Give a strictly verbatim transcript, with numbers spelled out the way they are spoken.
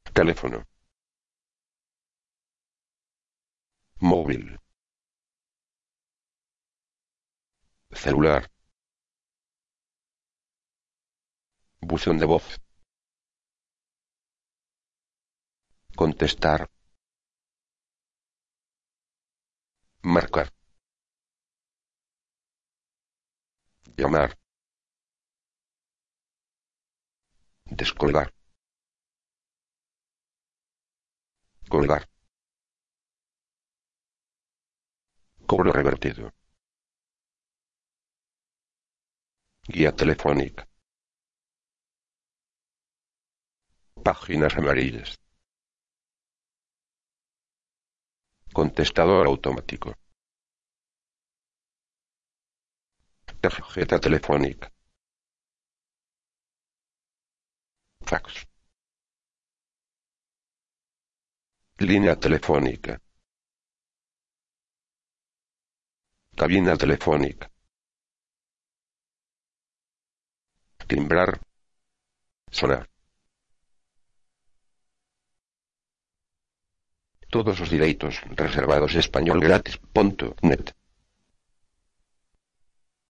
Teléfono. Móvil. Celular. Buzón de voz. Contestar. Marcar. Llamar. Descolgar. Colgar. Cobro revertido. Guía telefónica. Páginas amarillas. Contestador automático. Tarjeta telefónica. Fax. Línea telefónica. Cabina telefónica. Timbrar. Sonar. Todos os direitos reservados español gratis punto net.